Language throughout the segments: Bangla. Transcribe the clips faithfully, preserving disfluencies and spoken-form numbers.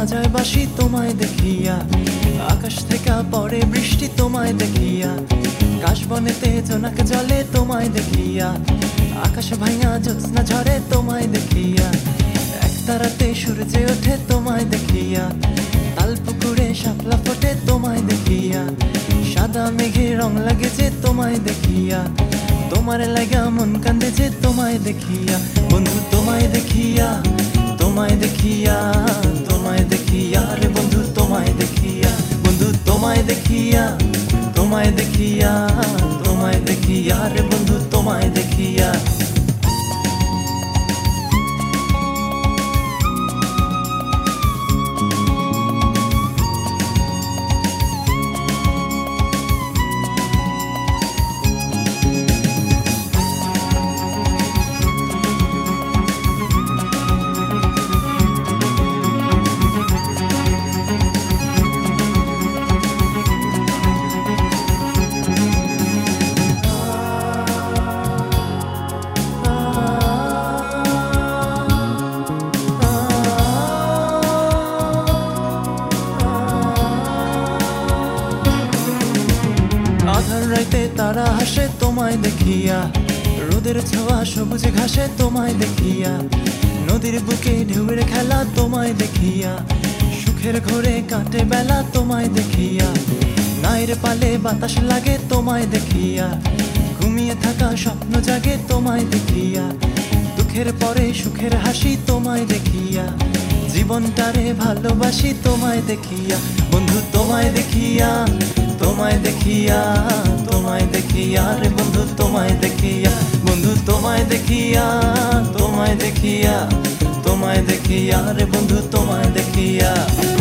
বাজায় বাঁশি তোমায় দেখিয়া, আকাশ থেকে পড়ে বৃষ্টি তোমায় দেখিয়া, কাশবনেতে জোনাক জলে তোমায় দেখিয়া, আকাশ ভাঙা জ্যোৎস্না ঝরে তোমায় দেখিয়া, একতারাতে সূর্যে ওঠে তোমায় দেখিয়া, তাল পুকুরে শাপলা ফোটে তোমায় দেখিয়া, সাদা মেঘে রং লাগে যে তোমায় দেখিয়া, তোমার লাগা মন কান্দে যে তোমায় দেখিয়া। বন্ধু তোমায় দেখিয়া, তোমায় দেখিয়া, তোমায় দেখিয়া রে বন্ধু তোমায় দেখিয়া, বন্ধু তোমায় দেখিয়া, তোমায় দেখিয়া, তোমায় দেখিয়া রে বন্ধু তোমায় দেখিয়া। আধার রাইতে তারা হাসে তোমায় দেখিয়া, রোদের ছোঁয়া সবুজ ঘাসে তোমায় দেখিয়া, নদীর বুকে ঢেউয়ের খেলা তোমায় দেখিয়া, সুখের ঘরে কাটে বেলা তোমায় দেখিয়া, নাইর পালে বাতাস লাগে তোমায় দেখিয়া, ঘুমিয়ে থাকা স্বপ্ন জাগে তোমায় দেখিয়া, দুঃখের পরে সুখের হাসি তোমায় দেখিয়া, জীবনটারে ভালোবাসি তোমায় দেখিয়া। বন্ধু তোমায় দেখিয়া, তোমায় দেখিয়া, তোমায় দেখিয়া রে বন্ধু তোমায় দেখিয়া, বন্ধু তোমায় দেখিয়া, তোমায় দেখিয়া, তোমায় দেখিয়া রে বন্ধু তোমায় দেখিয়া।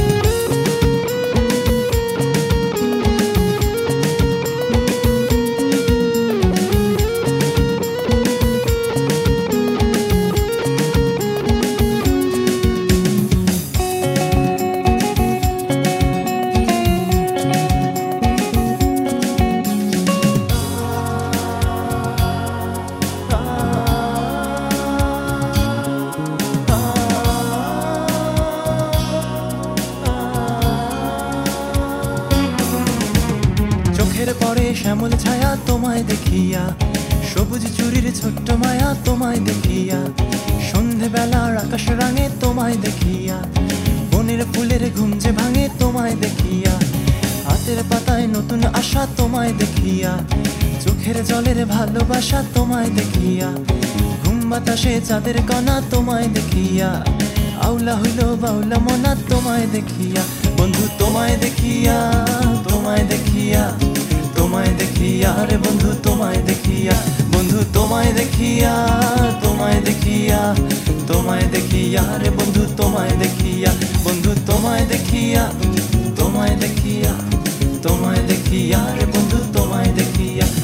চোখের পরে শ্যামল ছায়া তোমায় দেখিয়া, সবুজ চুরির ছোট্ট মায়া তোমায় দেখিয়া, সন্ধেবেলার আকাশ রাঙে তোমায় দেখিয়া, বনের ফুলের ঘুম যে ভাঙে তোমায় দেখিয়া, হাতের পাতায় নতুন আশা তোমায় দেখিয়া, চোখের জলের ভালোবাসা তোমায় দেখিয়া, ঘুম বাতাসে চাঁদের কণা তোমায় দেখিয়া, আউলা হইল বাউলা মনা তোমায় দেখিয়া। বন্ধু তোমায় দেখিয়া, তোমায় দেখিয়া, তোমায় দেখিয়া রে বন্ধু তোমায় দেখিয়া, বন্ধু তোমায় দেখিয়া, তোমায় দেখিয়া, তোমায় দেখিয়া রে বন্ধু তোমায় দেখিয়া, বন্ধু তোমায় দেখিয়া, তোমায় দেখিয়া, তোমায় দেখিয়া রে বন্ধু তোমায় দেখিয়া।